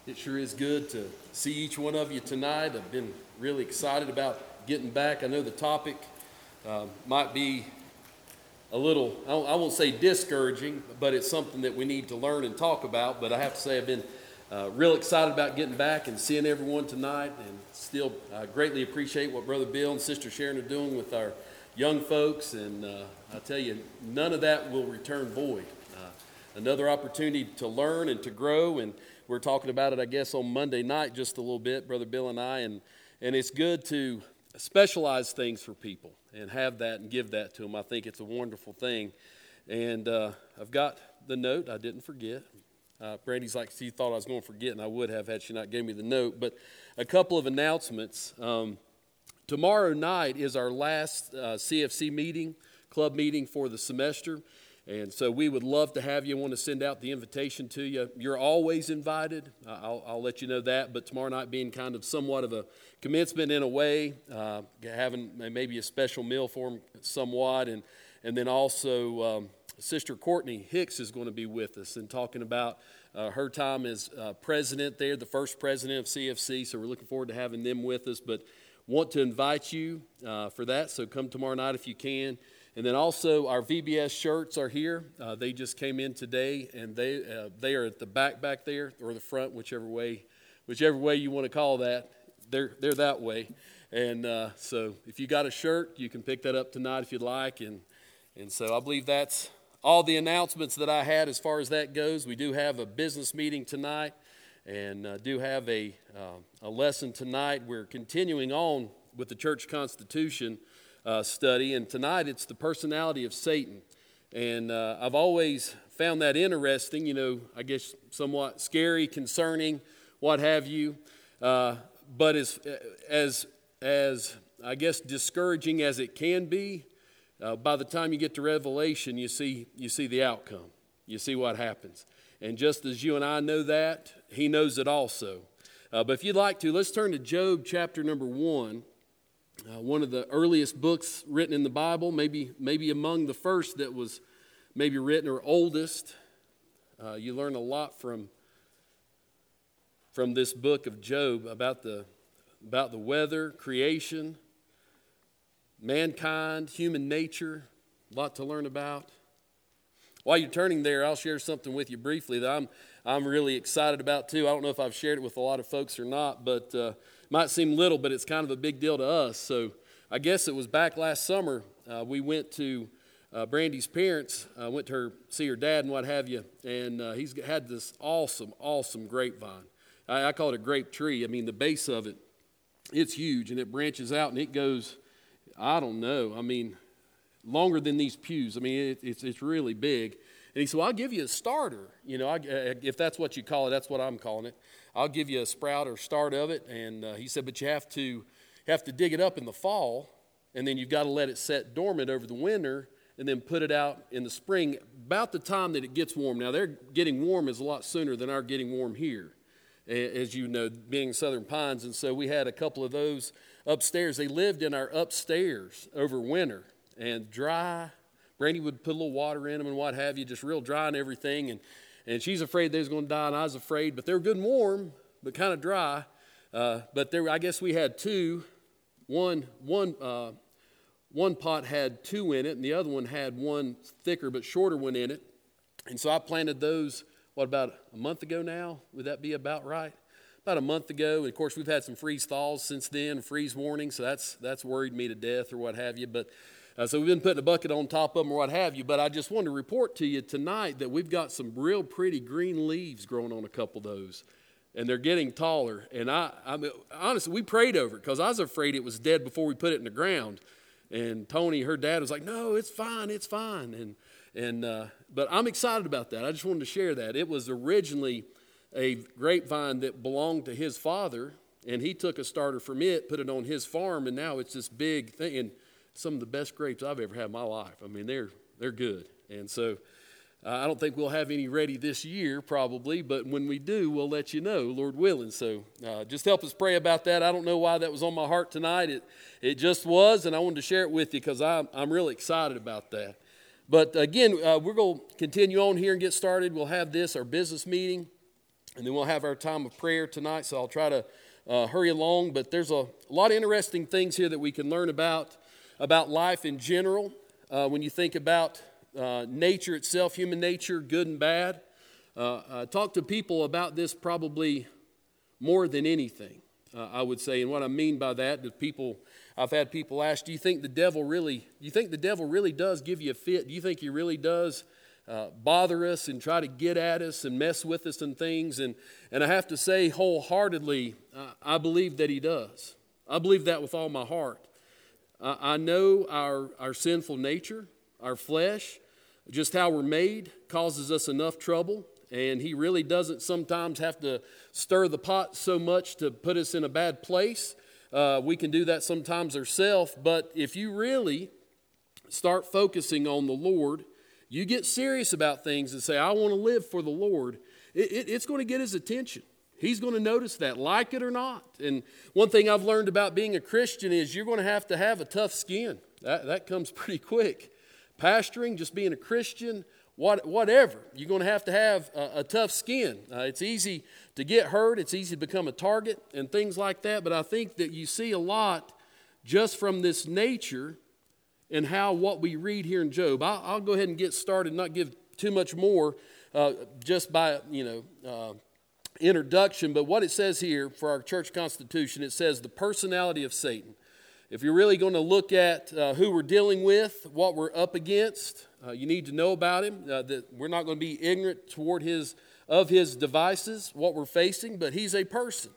It sure is good to see each one of you tonight. I've been really excited about getting back. I know the topic might be a little, I won't say discouraging, but it's something that we need to learn and talk about. But I have to say I've been real excited about getting back and seeing everyone tonight, and still greatly appreciate what Brother Bill and Sister Sharon are doing with our young folks. And I tell you, none of that will return void. Another opportunity to learn and to grow, and we're talking about it, I guess, on Monday night just a little bit, Brother Bill and I, and it's good to specialize things for people and have that and give that to them. I think it's a wonderful thing, and I've got the note. I didn't forget. Brandy's like, she thought I was going to forget, and I would have had she not gave me the note, but a couple of announcements. Tomorrow night is our last CFC meeting, club meeting for the semester. And so we would love to have you. I want to send out the invitation to you. You're always invited. I'll let you know that. But tomorrow night being kind of somewhat of a commencement in a way, having maybe a special meal for them somewhat. And then also Sister Courtney Hicks is going to be with us and talking about her time as president there, the first president of CFC. So we're looking forward to having them with us. But want to invite you for that. So come tomorrow night if you can. And then also our VBS shirts are here. They just came in today, and they are at the back there, or the front, whichever way you want to call that. They're that way. And so if you got a shirt, you can pick that up tonight if you'd like. And so I believe that's all the announcements that I had as far as that goes. We do have a business meeting tonight, and do have a lesson tonight. We're continuing on with the church constitution study, and tonight it's the personality of Satan. And I've always found that interesting, I guess somewhat scary, concerning, what have you, but as I guess discouraging as it can be, by the time you get to Revelation, you see the outcome. You see what happens. And just as you and I know that, he knows it also. But if you'd like to, let's turn to Job chapter number 1. One of the earliest books written in the Bible, maybe among the first that was maybe written, or oldest. You learn a lot from this book of Job about the weather, creation, mankind, human nature. A lot to learn about. While you're turning there, I'll share something with you briefly that I'm really excited about too. I don't know if I've shared it with a lot of folks or not, but might seem little, but it's kind of a big deal to us. So I guess it was back last summer. We went to Brandy's parents, went to see her dad and what have you, and he's had this awesome grapevine. I call it a grape tree. I mean, the base of it, it's huge, and it branches out, and it goes, I don't know, longer than these pews. It's really big. And he said, well, I'll give you a starter. If that's what you call it, that's what I'm calling it. I'll give you a sprout or start of it. And he said, but you have to dig it up in the fall, and then you've got to let it set dormant over the winter, and then put it out in the spring about the time that it gets warm. Now, their getting warm is a lot sooner than our getting warm here, as you know, being Southern Pines. And so we had a couple of those upstairs. They lived in our upstairs over winter, and dry. Brandy would put a little water in them and what have you, just real dry and everything. And she's afraid they was going to die, and I was afraid. But they were good and warm, but kind of dry. But I guess we had two. One pot had two in it, and the other one had one thicker but shorter one in it. And so I planted those, about a month ago now? Would that be about right? About a month ago. And of course, we've had some freeze thaws since then, freeze warnings. So that's worried me to death or what have you. But so we've been putting a bucket on top of them or what have you. But I just wanted to report to you tonight that we've got some real pretty green leaves growing on a couple of those. And they're getting taller. And honestly, we prayed over it because I was afraid it was dead before we put it in the ground. And Tony, her dad, was like, no, it's fine. But I'm excited about that. I just wanted to share that. It was originally a grapevine that belonged to his father, and he took a starter from it, put it on his farm, and now it's this big thing. And some of the best grapes I've ever had in my life. They're good. And so I don't think we'll have any ready this year probably, but when we do, we'll let you know, Lord willing. So just help us pray about that. I don't know why that was on my heart tonight. It just was, and I wanted to share it with you because I'm really excited about that. But again, we're going to continue on here and get started. We'll have our business meeting. and then we'll have our time of prayer tonight, so I'll try to hurry along. But there's a lot of interesting things here that we can learn about life in general. When you think about nature itself, human nature, good and bad. I talk to people about this probably more than anything, I would say. And what I mean by that is I've had people ask, do you think the devil really does give you a fit? Do you think he really does bother us and try to get at us and mess with us and things? And I have to say wholeheartedly, I believe that he does. I believe that with all my heart. I know our sinful nature, our flesh, just how we're made causes us enough trouble. And he really doesn't sometimes have to stir the pot so much to put us in a bad place. We can do that sometimes ourselves. But if you really start focusing on the Lord, you get serious about things and say, I want to live for the Lord, it's going to get his attention. He's going to notice that, like it or not. And one thing I've learned about being a Christian is you're going to have a tough skin. That comes pretty quick. Pastoring, just being a Christian, whatever, you're going to have a tough skin. It's easy to get hurt. It's easy to become a target and things like that. But I think that you see a lot just from this nature and how what we read here in Job. I'll go ahead and get started, not give too much more just by, introduction. But what it says here for our church constitution, it says the personality of Satan. If you're really going to look at who we're dealing with, what we're up against, you need to know about him, that we're not going to be ignorant toward his devices, what we're facing, but he's a person.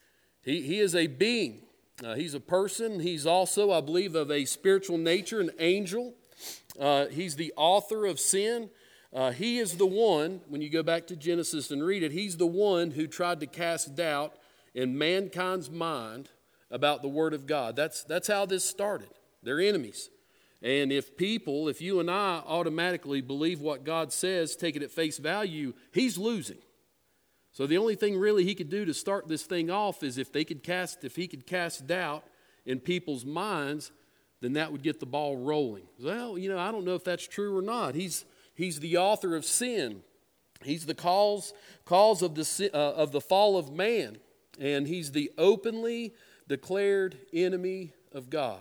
He is a being. He's a person. He's also, I believe, of a spiritual nature, an angel. He's the author of sin. He is the one, when you go back to Genesis and read it, he's the one who tried to cast doubt in mankind's mind about the Word of God. That's how this started. They're enemies. And if you and I automatically believe what God says, take it at face value, he's losing. So the only thing really he could do to start this thing off is if he could cast doubt in people's minds, then that would get the ball rolling. Well, I don't know if that's true or not. He's the author of sin. He's the cause of the fall of man, and he's the openly declared enemy of God.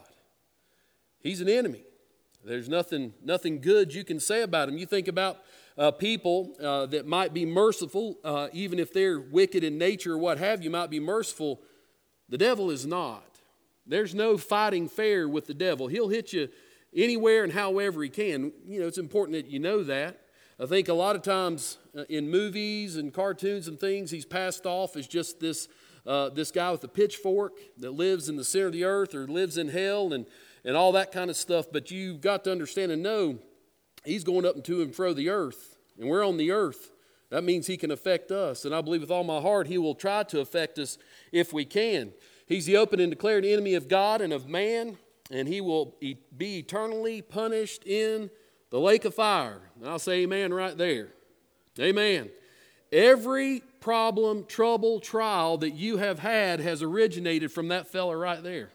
He's an enemy. There's nothing good you can say about him. You think about people that might be merciful, even if they're wicked in nature or what have you, might be merciful. The devil is not. There's no fighting fair with the devil. He'll hit you anywhere and however he can. It's important that you know that. I think a lot of times in movies and cartoons and things, he's passed off as just this guy with a pitchfork that lives in the center of the earth or lives in hell and all that kind of stuff. But you've got to understand and know he's going up and to and fro the earth, and we're on the earth. That means he can affect us, and I believe with all my heart he will try to affect us if we can. He's the open and declared enemy of God and of man, and he will be eternally punished in the lake of fire. And I'll say amen right there. Amen. Every problem, trouble, trial that you have had has originated from that fella right there.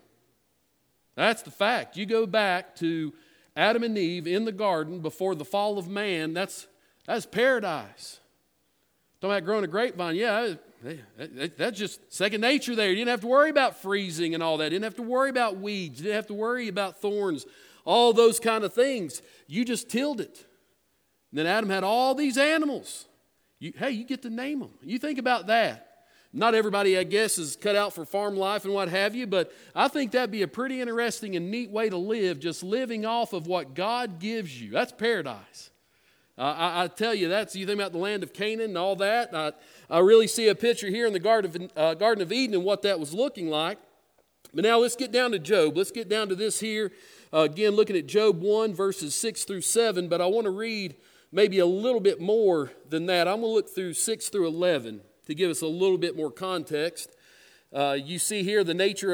That's the fact. You go back to Adam and Eve in the garden before the fall of man, that's paradise. Talking about growing a grapevine, yeah, that's just second nature there. You didn't have to worry about freezing and all that. You didn't have to worry about weeds. You didn't have to worry about thorns, all those kind of things. You just tilled it. And then Adam had all these animals. You get to name them. You think about that. Not everybody, I guess, is cut out for farm life and what have you, but I think that'd be a pretty interesting and neat way to live, just living off of what God gives you. That's paradise. I tell you, you think about the land of Canaan and all that. I really see a picture here in the Garden of Eden and what that was looking like. But now let's get down to Job. Let's get down to this here. Again, looking at Job 1, verses 6 through 7, but I want to read maybe a little bit more than that. I'm going to look through 6 through 11 to give us a little bit more context. You see here the nature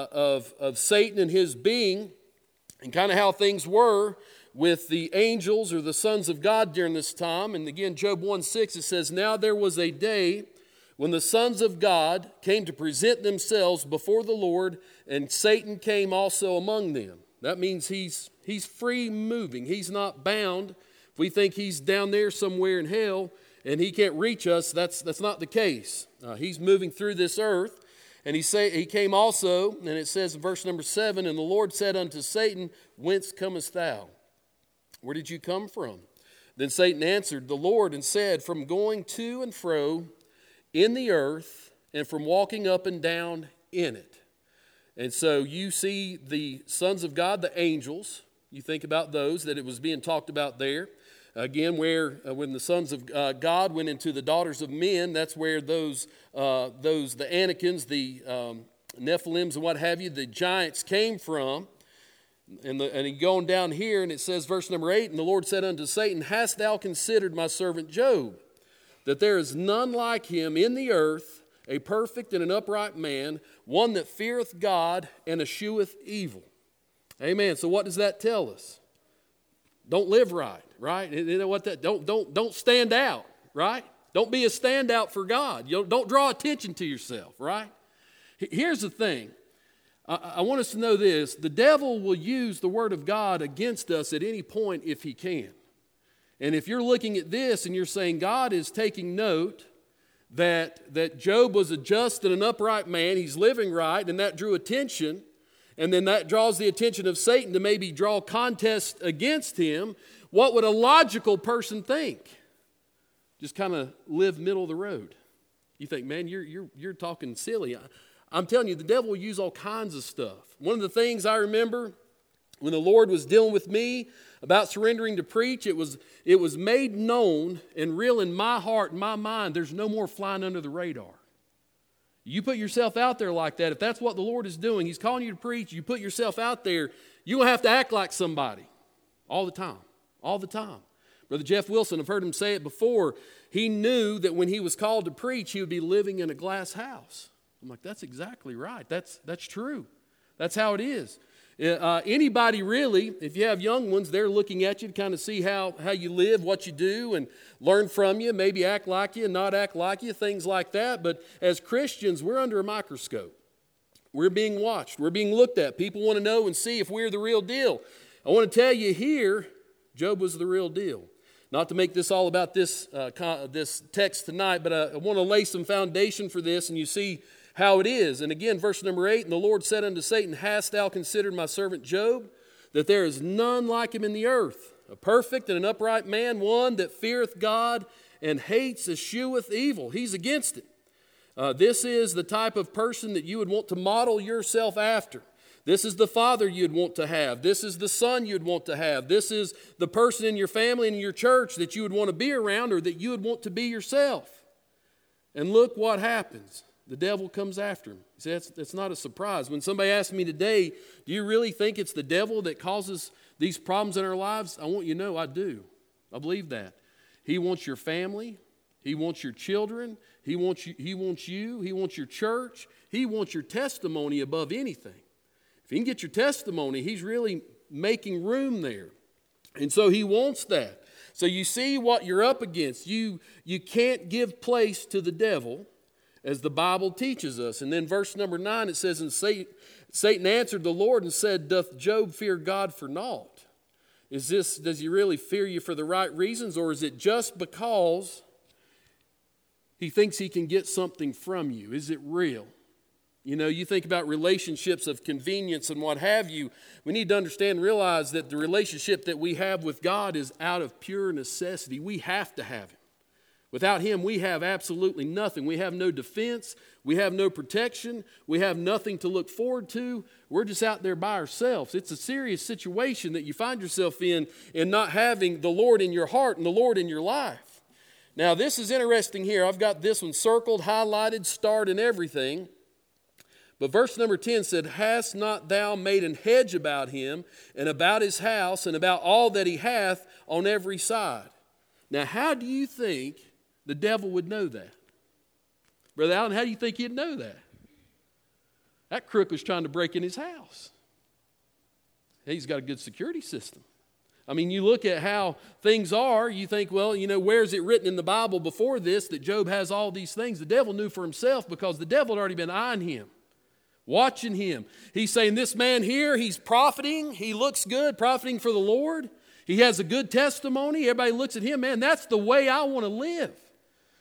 of Satan and his being and kind of how things were with the angels or the sons of God during this time. And again, Job 1:6, it says, "Now there was a day when the sons of God came to present themselves before the Lord, and Satan came also among them." That means he's free moving. He's not bound. If we think he's down there somewhere in hell and he can't reach us. That's not the case. He's moving through this earth. And he came also, and it says in verse number 7, and the Lord said unto Satan, Whence comest thou? Where did you come from? Then Satan answered the Lord and said, From going to and fro in the earth, and from walking up and down in it. And so you see the sons of God, the angels. You think about those, that it was being talked about there. Again, where when the sons of God went into the daughters of men, that's where the Anakins, the Nephilims and what have you, the giants came from. And he going down here, and it says, verse number 8, and the Lord said unto Satan, Hast thou considered my servant Job, that there is none like him in the earth, a perfect and an upright man, one that feareth God and escheweth evil. Amen. So what does that tell us? Don't live right, right? You know what that? Don't stand out, right? Don't be a standout for God. Don't draw attention to yourself, right? Here's the thing. I want us to know this. The devil will use the word of God against us at any point if he can. And if you're looking at this and you're saying God is taking note that Job was a just and an upright man, he's living right, and that drew attention, and then that draws the attention of Satan to maybe draw contest against him, what would a logical person think? Just kind of live middle of the road. You think, man, you're talking silly. I'm telling you, the devil will use all kinds of stuff. One of the things I remember when the Lord was dealing with me about surrendering to preach, it was made known and real in my heart and my mind, there's no more flying under the radar. You put yourself out there like that, if that's what the Lord is doing, He's calling you to preach, you put yourself out there, you will have to act like somebody all the time, all the time. Brother Jeff Wilson, I've heard him say it before, he knew that when he was called to preach, he would be living in a glass house. I'm like, that's exactly right. That's true. That's how it is. Anybody really, if you have young ones, they're looking at you to kind of see how you live, what you do, and learn from you, maybe act like you and not act like you, things like that. But as Christians, we're under a microscope. We're being watched. We're being looked at. People want to know and see if we're the real deal. I want to tell you here, Job was the real deal. Not to make this all about this text tonight, but I want to lay some foundation for this, and you see how it is. And again, verse number 8, and the Lord said unto Satan, Hast thou considered my servant Job, that there is none like him in the earth, a perfect and an upright man, one that feareth God and hates, escheweth evil. He's against it. This is the type of person that you would want to model yourself after. This is the father you'd want to have. This is the son you'd want to have. This is the person in your family and in your church that you would want to be around, or that you would want to be yourself. And look what happens. The devil comes after him. See, that's not a surprise. When somebody asks me today, do you really think it's the devil that causes these problems in our lives? I want you to know I do. I believe that. He wants your family. He wants your children. He wants you. He wants your church. He wants your testimony above anything. If he can get your testimony, he's really making room there. And so he wants that. So you see what you're up against. You can't give place to the devil, as the Bible teaches us. And then verse number 9, it says, And Satan answered the Lord and said, Doth Job fear God for naught? Does he really fear you for the right reasons, or is it just because he thinks he can get something from you? Is it real? You know, you think about relationships of convenience and what have you. We need to understand and realize that the relationship that we have with God is out of pure necessity. We have to have it. Without Him, we have absolutely nothing. We have no defense. We have no protection. We have nothing to look forward to. We're just out there by ourselves. It's a serious situation that you find yourself in not having the Lord in your heart and the Lord in your life. Now, this is interesting here. I've got this one circled, highlighted, starred, and everything. But verse number 10 said, Hast not thou made an hedge about him and about his house and about all that he hath on every side? Now, how do you think the devil would know that? Brother Allen, how do you think he'd know that? That crook was trying to break in his house. He's got a good security system. I mean, you look at how things are, you think, well, you know, where is it written in the Bible before this that Job has all these things? The devil knew for himself because the devil had already been eyeing him, watching him. He's saying, this man here, he's profiting. He looks good, profiting for the Lord. He has a good testimony. Everybody looks at him, man, that's the way I want to live.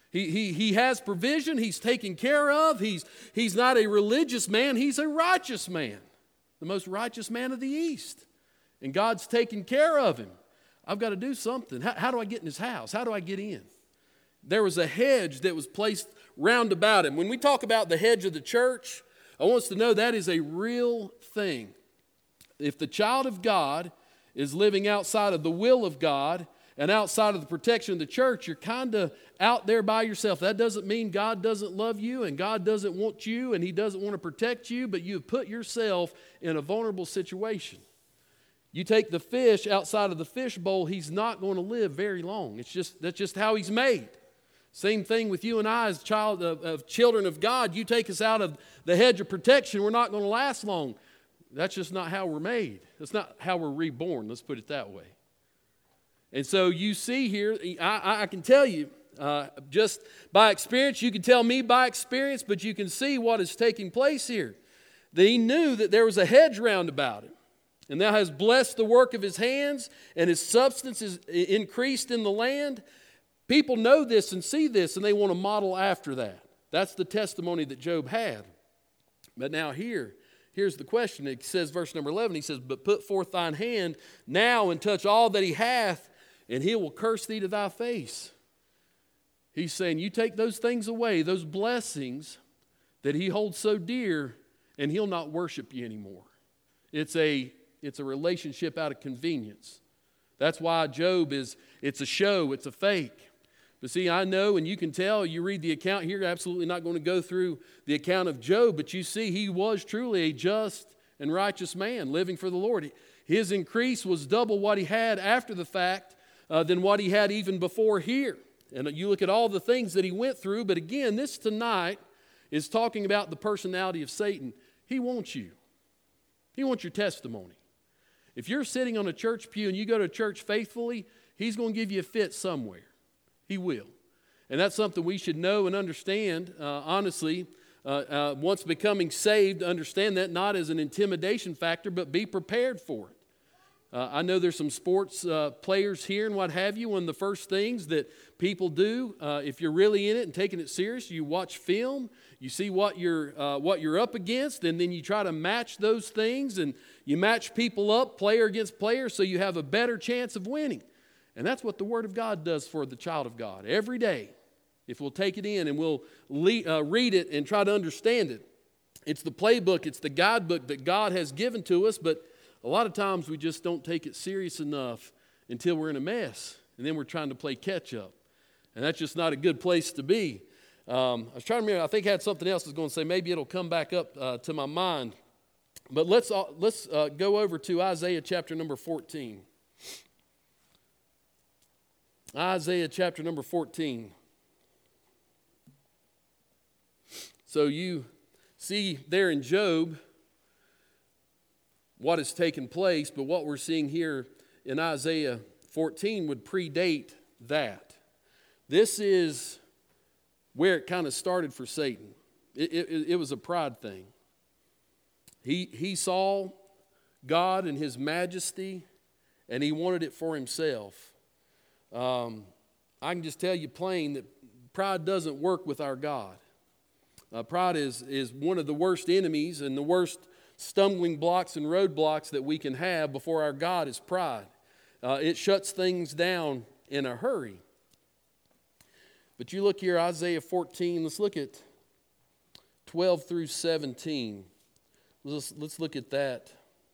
He has provision. He's taken care of. He's not a religious man. He's a righteous man, the most righteous man of the East. And God's taken care of him. I've got to do something. How do I get in his house? How do I get in? There was a hedge that was placed round about him. When we talk about the hedge of the church, I want us to know that is a real thing. If the child of God is living outside of the will of God and outside of the protection of the church, you're kind of out there by yourself. That doesn't mean God doesn't love you and God doesn't want you and He doesn't want to protect you, but you've put yourself in a vulnerable situation. You take the fish outside of the fish bowl, he's not going to live very long. That's just how he's made. Same thing with you and I as children of God. You take us out of the hedge of protection, we're not going to last long. That's just not how we're made. That's not how we're reborn. Let's put it that way. And so you see here, I can tell you, just by experience, you can tell me by experience, but you can see what is taking place here. That he knew that there was a hedge round about him. And thou hast blessed the work of his hands, and his substance is increased in the land. People know this and see this, and they want to model after that. That's the testimony that Job had. But now here's the question. It says, verse number 11, he says, but put forth thine hand now and touch all that he hath, and he will curse thee to thy face. He's saying, you take those things away, those blessings that he holds so dear, and he'll not worship you anymore. It's a relationship out of convenience. That's why Job it's a show, it's a fake. But see, I know, and you can tell, you read the account here, absolutely not going to go through the account of Job, but you see he was truly a just and righteous man living for the Lord. His increase was double what he had after the fact than what he had even before here. And you look at all the things that he went through, but again, this tonight is talking about the personality of Satan. He wants you. He wants your testimony. If you're sitting on a church pew and you go to church faithfully, he's going to give you a fit somewhere. He will. And that's something we should know and understand, honestly, once becoming saved, understand that not as an intimidation factor, but be prepared for it. I know there's some sports players here and what have you. One of the first things that people do, if you're really in it and taking it serious, you watch film, you see what you're up against, and then you try to match those things, and you match people up, player against player, so you have a better chance of winning. And that's what the Word of God does for the child of God. Every day, if we'll take it in and we'll read it and try to understand it, it's the playbook, it's the guidebook that God has given to us, but a lot of times we just don't take it serious enough until we're in a mess, and then we're trying to play catch up. And that's just not a good place to be. I was trying to remember, I think I had something else I was going to say. Maybe it'll come back up to my mind. But let's go over to Isaiah chapter number 14. Isaiah chapter number 14. So you see there in Job what has taken place, but what we're seeing here in Isaiah 14 would predate that. This is where it kind of started for Satan. It was a pride thing. He saw God and His majesty, and he wanted it for himself. I can just tell you plain that pride doesn't work with our God. Pride is one of the worst enemies and the worst stumbling blocks and roadblocks that we can have before our God is pride. It shuts things down in a hurry. But you look here, Isaiah 14, let's look at 12 through 17. Let's look at that.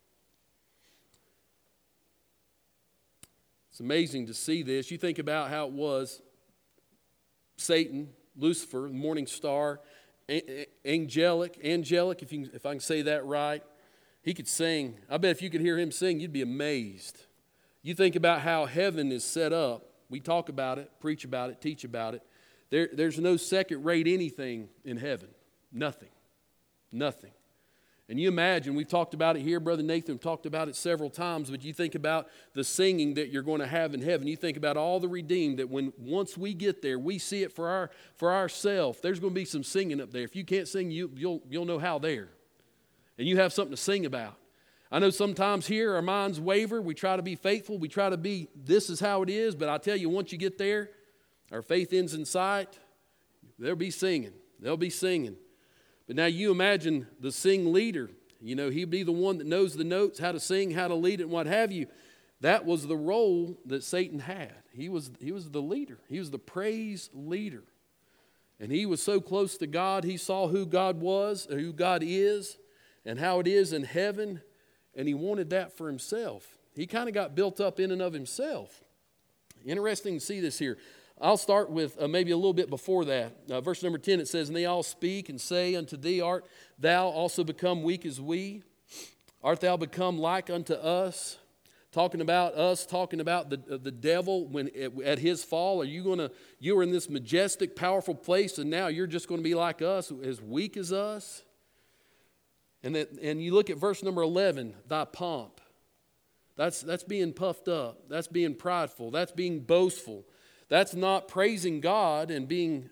It's amazing to see this. You think about how it was Satan, Lucifer, the morning star, angelic, if I can say that right. He could sing. I bet if you could hear him sing, you'd be amazed. You think about how heaven is set up. We talk about it, preach about it, teach about it. There's no second-rate anything in heaven. Nothing. And you imagine, we've talked about it here, Brother Nathan talked about it several times, but you think about the singing that you're going to have in heaven. You think about all the redeemed that once we get there, we see it for ourselves. There's going to be some singing up there. If you can't sing, you'll know how there. And you have something to sing about. I know sometimes here our minds waver. We try to be faithful. We try to be, this is how it is. But I tell you, once you get there, our faith ends in sight. They'll be singing. They'll be singing. But now you imagine the sing leader. He'd be the one that knows the notes, how to sing, how to lead it, and what have you. That was the role that Satan had. He was the leader. He was the praise leader. And he was so close to God. He saw who God was, who God is, and how it is in heaven. And he wanted that for himself. He kind of got built up in and of himself. Interesting to see this here. I'll start with maybe a little bit before that. Verse number 10, it says, "And they all speak and say unto thee, Art thou also become weak as we? Art thou become like unto us?" Talking about us, talking about the devil when at his fall. You were in this majestic, powerful place, and now you're just going to be like us, as weak as us? And you look at verse number 11, thy pomp. That's being puffed up. That's being prideful. That's being boastful. That's not praising God and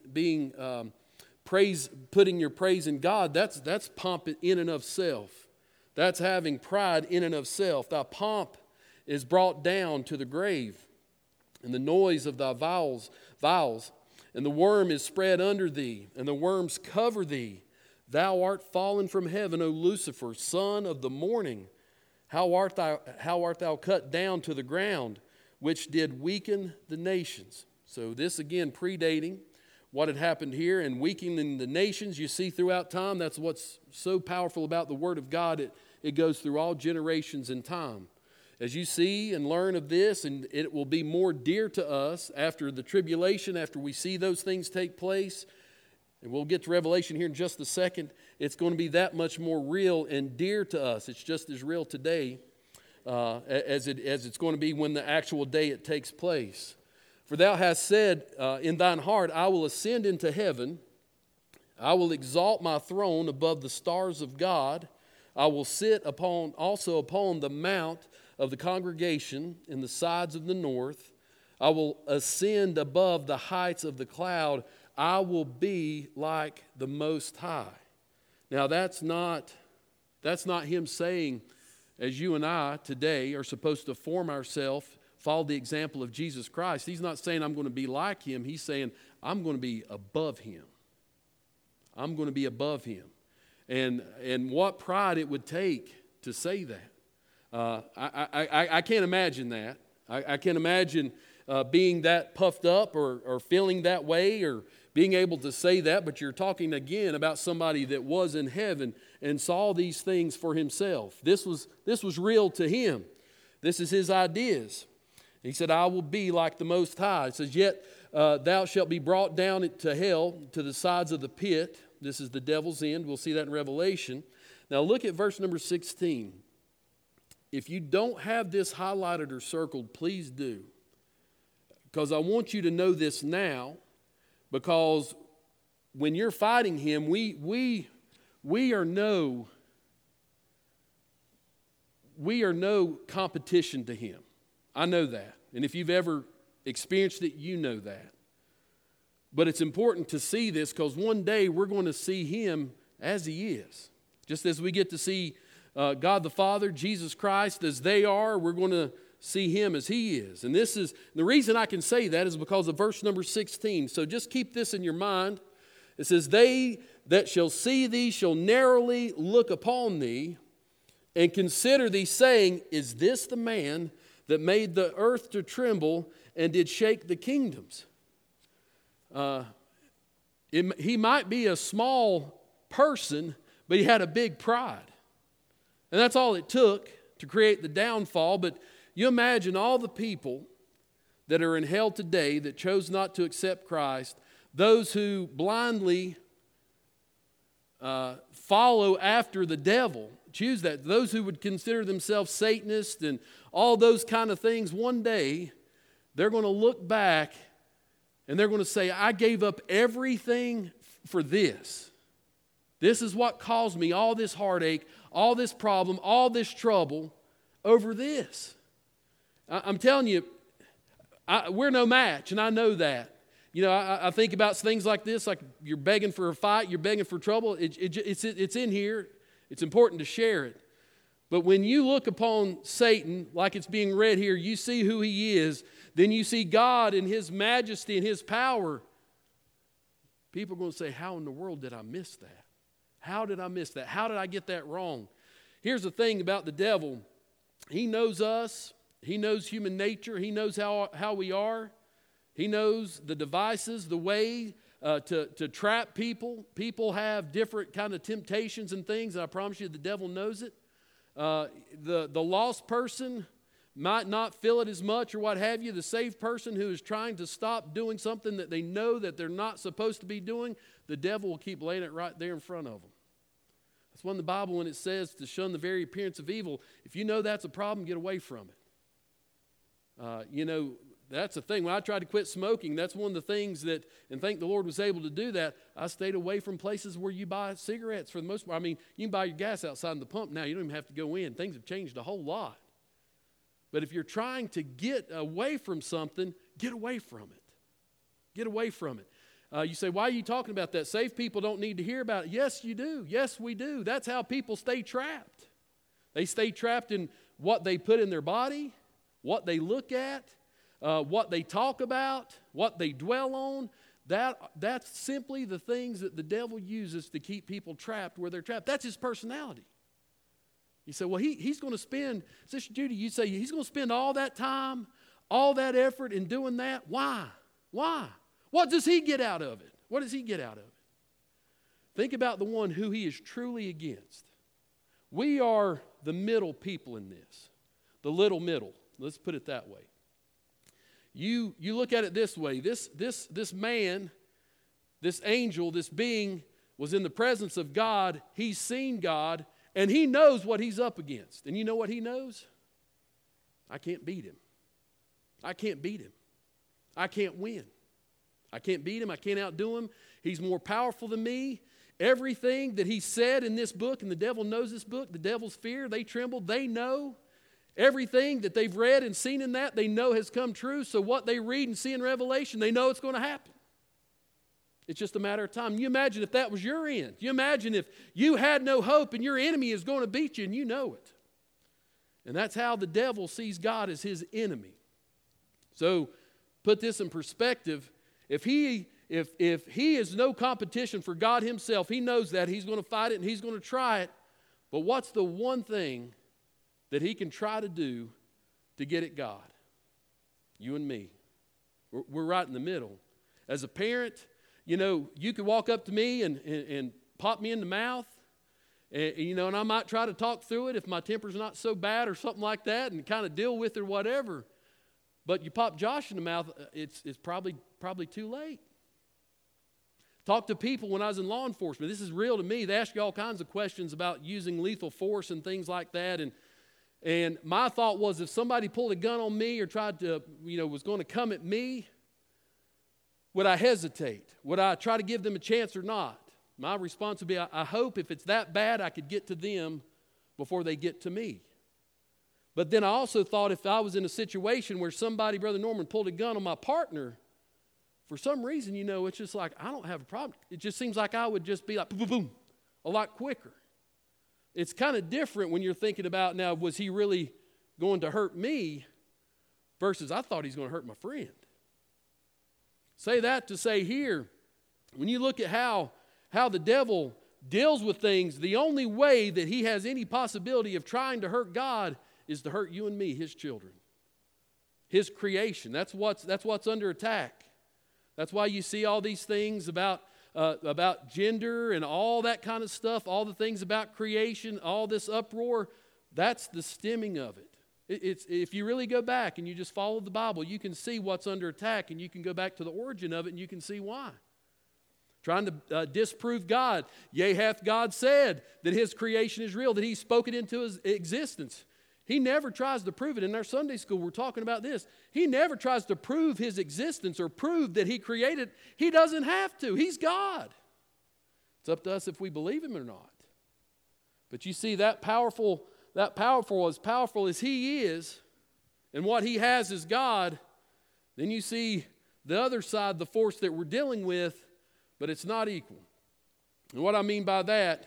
putting your praise in God. That's pomp in and of self. That's having pride in and of self. Thy pomp is brought down to the grave, and the noise of thy vials, and the worm is spread under thee, and the worms cover thee. Thou art fallen from heaven, O Lucifer, son of the morning. How art thou cut down to the ground, which did weaken the nations? So this again predating what had happened here and weakening the nations. You see throughout time, that's what's so powerful about the Word of God. It goes through all generations and time. As you see and learn of this, and it will be more dear to us after the tribulation, after we see those things take place, and we'll get to Revelation here in just a second, it's going to be that much more real and dear to us. It's just as real today as it's going to be when the actual day it takes place. For thou hast said in thine heart, I will ascend into heaven. I will exalt my throne above the stars of God. I will sit also upon the mount of the congregation in the sides of the north. I will ascend above the heights of the cloud. I will be like the Most High. Now that's not him saying, as you and I today are supposed to form ourselves, follow the example of Jesus Christ. He's not saying I'm going to be like him. He's saying I'm going to be above him. I'm going to be above him. And what pride it would take to say that. I can't imagine that. I can't imagine being that puffed up or feeling that way or being able to say that, but you're talking again about somebody that was in heaven and saw these things for himself. This was real to him. This is his ideas. He said, I will be like the Most High. It says, yet thou shalt be brought down to hell, to the sides of the pit. This is the devil's end. We'll see that in Revelation. Now look at verse number 16. If you don't have this highlighted or circled, please do. Because I want you to know this now, because when you're fighting him, we are no competition to him. I know that. And if you've ever experienced it, you know that. But it's important to see this because one day we're going to see him as he is. Just as we get to see God the Father, Jesus Christ as they are, we're going to see him as he is. And this is the reason I can say that is because of verse number 16. So just keep this in your mind. It says, they that shall see thee shall narrowly look upon thee and consider thee, saying, is this the man that made the earth to tremble and did shake the kingdoms? He might be a small person, but he had a big pride. And that's all it took to create the downfall. But you imagine all the people that are in hell today that chose not to accept Christ, those who blindly follow after the devil, choose that, those who would consider themselves Satanists and all those kind of things, one day they're going to look back and they're going to say, I gave up everything for this. This is what caused me all this heartache, all this problem, all this trouble over this. I'm telling you, we're no match, and I know that. You know, I think about things like this, like you're begging for a fight, you're begging for trouble. It's in here. It's important to share it. But when you look upon Satan, like it's being read here, you see who he is. Then you see God in his majesty and his power people are going to say, how in the world did I miss that? How did I miss that? How did I get that wrong? Here's the thing about the devil. He knows us. He knows human nature. He knows how we are. He knows the devices, the way to trap people. People have different kind of temptations and things, and I promise you the devil knows it. The lost person might not feel it as much or what have you. The saved person who is trying to stop doing something that they know that they're not supposed to be doing, the devil will keep laying it right there in front of them. That's why in the Bible when it says to shun the very appearance of evil, if you know that's a problem, get away from it. That's the thing. When I tried to quit smoking, that's one of the things that, and thank the Lord was able to do that, I stayed away from places where you buy cigarettes for the most part. I mean, you can buy your gas outside the pump now. You don't even have to go in. Things have changed a whole lot. But if you're trying to get away from something, get away from it. Get away from it. You say, why are you talking about that? Saved people don't need to hear about it. Yes, you do. Yes, we do. That's how people stay trapped. They stay trapped in what they put in their body, what they look at, what they talk about, what they dwell on. That's simply the things that the devil uses to keep people trapped where they're trapped. That's his personality. You say, well, he's going to spend, Sister Judy, you say he's going to spend all that time, all that effort in doing that. Why? Why? What does he get out of it? What does he get out of it? Think about the one who he is truly against. We are the middle people in this, the little middle. Let's put it that way. You look at it this way. This man, this angel, this being was in the presence of God. He's seen God, and he knows what he's up against. And you know what he knows? I can't beat him. I can't beat him. I can't win. I can't beat him. I can't outdo him. He's more powerful than me. Everything that he said in this book, and the devil knows this book, the devil's fear, they tremble, they know. Everything that they've read and seen in that, they know has come true. So what they read and see in Revelation, they know it's going to happen. It's just a matter of time. You imagine if that was your end. You imagine if you had no hope and your enemy is going to beat you and you know it. And that's how the devil sees God as his enemy. So put this in perspective. If he is no competition for God himself, he knows that. He's going to fight it and he's going to try it. But what's the one thing that he can try to do to get at God? You and me. We're right in the middle. As a parent, you could walk up to me and pop me in the mouth, and I might try to talk through it if my temper's not so bad or something like that and kind of deal with it or whatever. But you pop Josh in the mouth, it's probably too late. Talk to people when I was in law enforcement. This is real to me. They ask you all kinds of questions about using lethal force and things like that. And my thought was if somebody pulled a gun on me or tried to, was going to come at me, would I hesitate? Would I try to give them a chance or not? My response would be, I hope if it's that bad, I could get to them before they get to me. But then I also thought if I was in a situation where somebody, Brother Norman, pulled a gun on my partner, for some reason, it's just like, I don't have a problem. It just seems like I would just be like, boom, boom, boom, a lot quicker. It's kind of different when you're thinking about, now, was he really going to hurt me versus I thought he's going to hurt my friend. Say that to say here, when you look at how the devil deals with things, the only way that he has any possibility of trying to hurt God is to hurt you and me, his children, his creation. That's what's under attack. That's why you see all these things about gender and all that kind of stuff, all the things about creation, all this uproar. That's the stemming of it. It's if you really go back and you just follow the Bible, you can see what's under attack, and you can go back to the origin of it, and you can see why. Trying to disprove God. Yea, hath God said that his creation is real, that he spoke it into his existence. He never tries to prove it. In our Sunday school, we're talking about this. He never tries to prove his existence or prove that he created. He doesn't have to. He's God. It's up to us if we believe him or not. But you see, as powerful as he is, and what he has is God, then you see the other side, the force that we're dealing with, but it's not equal. And what I mean by that,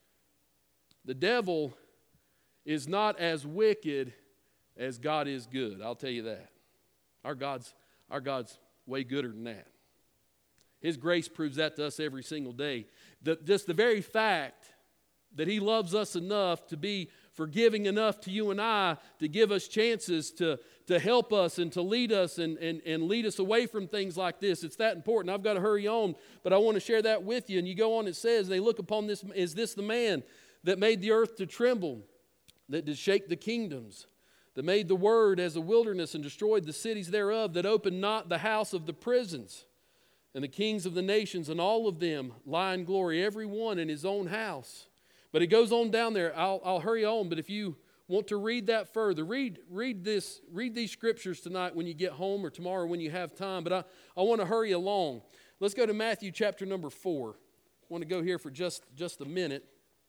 the devil is not as wicked as God is good. I'll tell you that. Our God's way gooder than that. His grace proves that to us every single day. Just the very fact that He loves us enough to be forgiving enough to you and I to give us chances to help us and to lead us and lead us away from things like this. It's that important. I've got to hurry on, but I want to share that with you. And you go on, it says, they look upon this, is this the man that made the earth to tremble, that did shake the kingdoms, that made the word as a wilderness and destroyed the cities thereof, that opened not the house of the prisons, and the kings of the nations, and all of them lie in glory, every one in his own house. But it goes on down there. I'll hurry on, but if you want to read that further, read these scriptures tonight when you get home or tomorrow when you have time. But I want to hurry along. Let's go to Matthew chapter number 4. I want to go here for just a minute.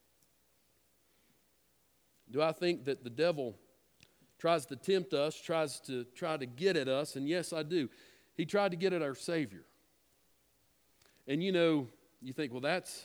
Do I think that the devil tries to tempt us, tries to get at us? And yes, I do. He tried to get at our Savior. And you think, well, that's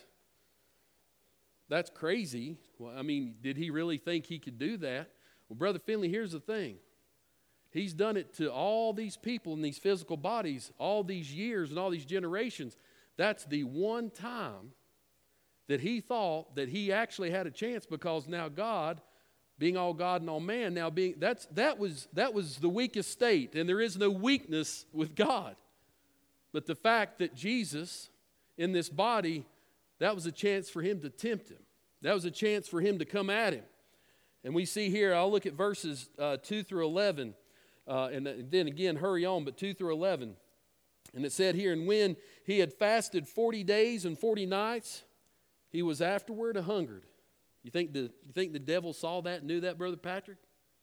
crazy. Well, I mean, did he really think he could do that? Well, Brother Finley, here's the thing. He's done it to all these people in these physical bodies, all these years and all these generations. That's the one time that he thought that he actually had a chance, because now God, being all God and all man, now being that was the weakest state, and there is no weakness with God. But the fact that Jesus in this body, that was a chance for him to tempt him. That was a chance for him to come at him. And we see here, I'll look at verses 2 through 11, and then again, hurry on, but 2 through 11. And it said here, and when he had fasted 40 days and 40 nights, he was afterward a-hungered. You think the devil saw that and knew that, Brother Patrick?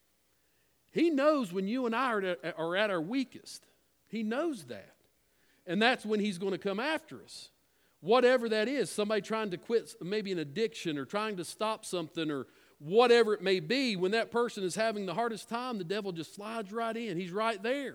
He knows when you and I are at our weakest. He knows that. And that's when he's going to come after us. Whatever that is, somebody trying to quit maybe an addiction or trying to stop something or whatever it may be, when that person is having the hardest time, the devil just slides right in. He's right there.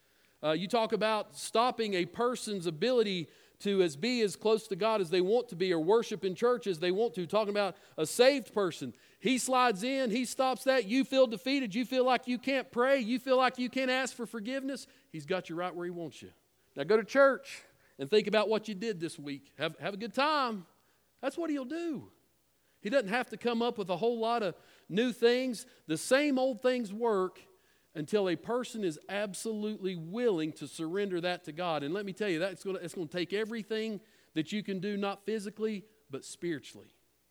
You talk about stopping a person's ability to be as close to God as they want to be or worship in church as they want to. Talking about a saved person. He slides in, he stops that. You feel defeated. You feel like you can't pray. You feel like you can't ask for forgiveness. He's got you right where he wants you. Now go to church and think about what you did this week. Have a good time. That's what he'll do. He doesn't have to come up with a whole lot of new things. The same old things work until a person is absolutely willing to surrender that to God. And let me tell you, it's going to take everything that you can do, not physically, but spiritually.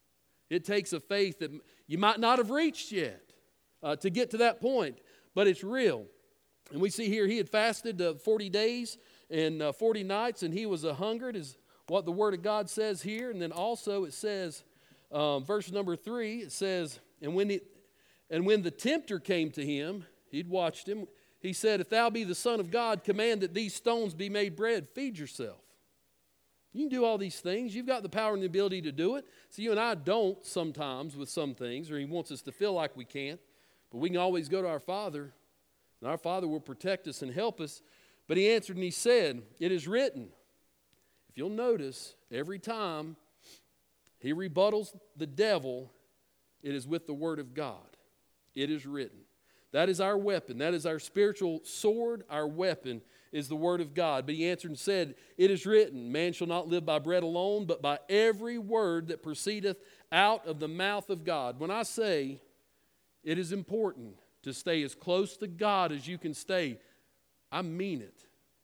It takes a faith that you might not have reached yet to get to that point, but it's real. And we see here he had fasted 40 days and 40 nights, and he was a-hungered, is what the Word of God says here. And then also it says, verse number 3, it says, and when the tempter came to him, he'd watched him, he said, if thou be the Son of God, command that these stones be made bread. Feed yourself. You can do all these things. You've got the power and the ability to do it. So you and I don't sometimes with some things, or he wants us to feel like we can't. But we can always go to our Father, and our Father will protect us and help us. But he answered and he said, it is written. If you'll notice, every time he rebuttals the devil, it is with the Word of God. It is written. That is our weapon. That is our spiritual sword. Our weapon is the Word of God. But he answered and said, it is written, man shall not live by bread alone, but by every word that proceedeth out of the mouth of God. When I say it is important to stay as close to God as you can stay, I mean it.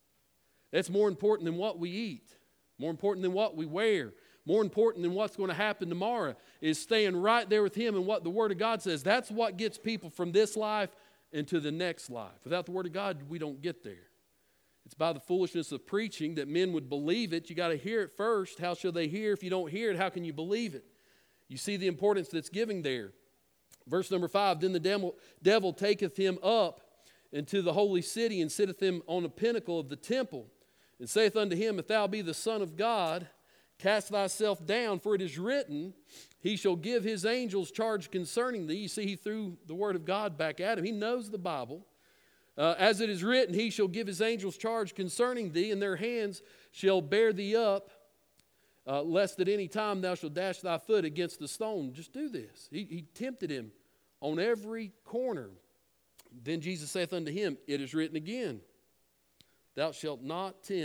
That's more important than what we eat, more important than what we wear, more important than what's going to happen tomorrow, is staying right there with Him and what the Word of God says. That's what gets people from this life into the next life. Without the Word of God, we don't get there. It's by the foolishness of preaching that men would believe it. You got to hear it first. How shall they hear if you don't hear it? How can you believe it? You see the importance that's given there. Verse number 5, then the devil taketh him up into the holy city and sitteth him on a pinnacle of the temple and saith unto him, if thou be the Son of God, cast thyself down, for it is written, he shall give his angels charge concerning thee. You see, he threw the Word of God back at him. He knows the Bible. As it is written, he shall give his angels charge concerning thee, and their hands shall bear thee up, lest at any time thou shalt dash thy foot against the stone. Just do this. He tempted him on every corner. Then Jesus saith unto him, it is written again, thou shalt not tempt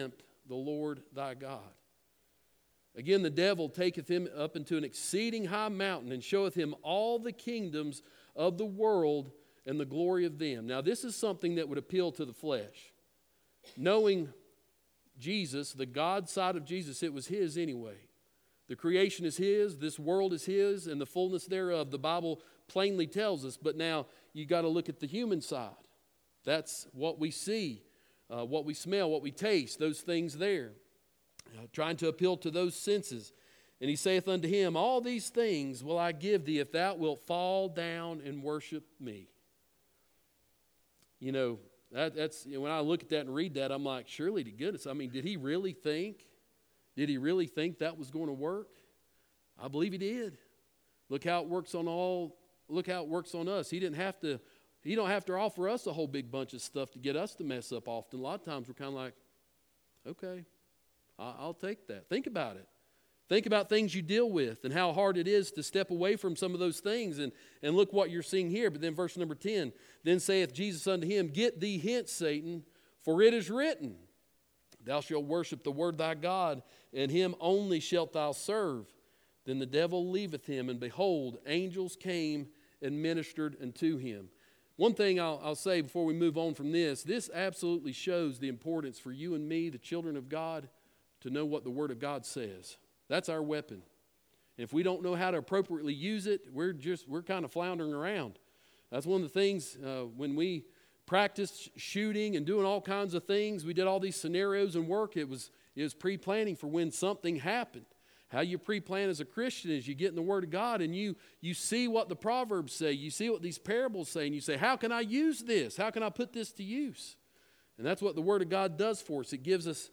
the Lord thy God. Again, the devil taketh him up into an exceeding high mountain, and showeth him all the kingdoms of the world and the glory of them. Now, this is something that would appeal to the flesh. Knowing Jesus, the God side of Jesus, it was his anyway. The creation is his, this world is his, and the fullness thereof. The Bible plainly tells us. But now you got to look at the human side. That's what we see, what we smell, what we taste, those things there. Trying to appeal to those senses. And he saith unto him, all these things will I give thee if thou wilt fall down and worship me. You know, that's when I look at that and read that, I'm like, surely to goodness. I mean, did he really think that was going to work? I believe he did. Look how it works on us. He don't have to offer us a whole big bunch of stuff to get us to mess up often. A lot of times we're kind of like, okay, I'll take that. Think about it. Think about things you deal with and how hard it is to step away from some of those things. And look what you're seeing here. But then verse number 10, then saith Jesus unto him, get thee hence, Satan, for it is written, thou shalt worship the Lord thy God, and him only shalt thou serve. Then the devil leaveth him, and behold, angels came and ministered unto him. One thing I'll say before we move on from this absolutely shows the importance for you and me, the children of God, to know what the Word of God says. That's our weapon. And if we don't know how to appropriately use it, we're kind of floundering around. That's one of the things when we practiced shooting and doing all kinds of things. We did all these scenarios and work. It was pre-planning for when something happened. How you pre-plan as a Christian is you get in the Word of God and you see what the Proverbs say. You see what these parables say, and you say, how can I use this? How can I put this to use? And that's what the Word of God does for us. It gives us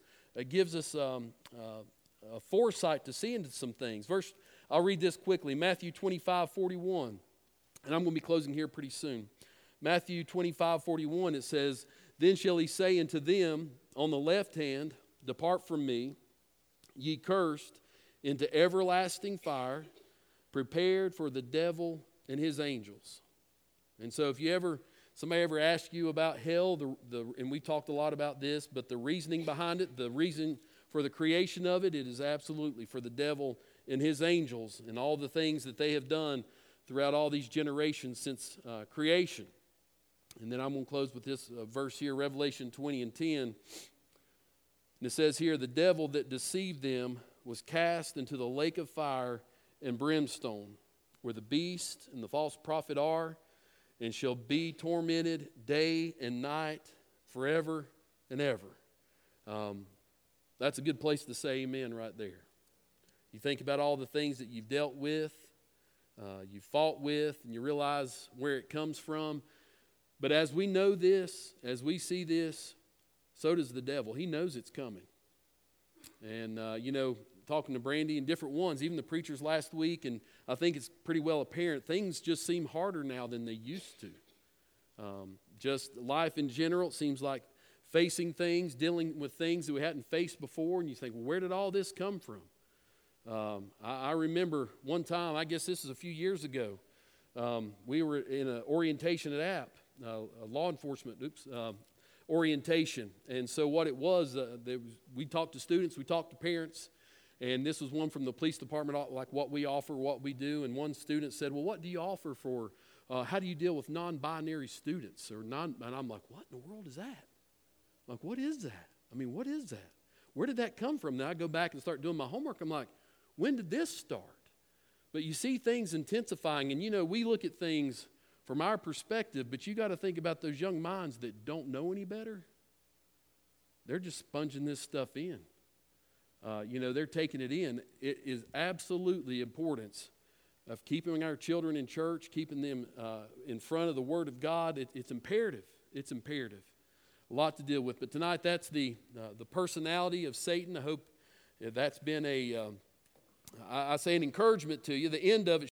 a foresight to see into some things. I'll read this quickly. Matthew 25:41. And I'm going to be closing here pretty soon. Matthew 25:41, it says, then shall he say unto them on the left hand, depart from me, ye cursed, into everlasting fire, prepared for the devil and his angels. And so if somebody ever asks you about hell, and we talked a lot about this, but the reasoning behind it, the reason for the creation of it, it is absolutely for the devil and his angels and all the things that they have done throughout all these generations since creation. And then I'm going to close with this verse here, Revelation 20:10. And it says here, the devil that deceived them was cast into the lake of fire and brimstone, where the beast and the false prophet are, and shall be tormented day and night forever and ever. That's a good place to say amen right there. You think about all the things that you've dealt with, you've fought with, and you realize where it comes from. But as we know this, as we see this, so does the devil. He knows it's coming. And, talking to Brandy and different ones, even the preachers last week, and I think it's pretty well apparent, things just seem harder now than they used to. Just life in general, it seems like facing things, dealing with things that we hadn't faced before, and you think, well, where did all this come from? I remember one time, I guess this is a few years ago, we were in an orientation at App, a law enforcement orientation. And so what it was, we talked to students, we talked to parents, and this was one from the police department, like what we offer, what we do. And one student said, well, what do you offer for, how do you deal with non-binary students? And I'm like, what in the world is that? I'm like, what is that? I mean, what is that? Where did that come from? Then I go back and start doing my homework. I'm like, when did this start? But you see things intensifying, and we look at things from our perspective, but you got to think about those young minds that don't know any better. They're just sponging this stuff in. They're taking it in. It is absolutely importance of keeping our children in church, keeping them in front of the Word of God. It's imperative. It's imperative. A lot to deal with. But tonight, that's the personality of Satan. I hope that's been I say an encouragement to you. The end of it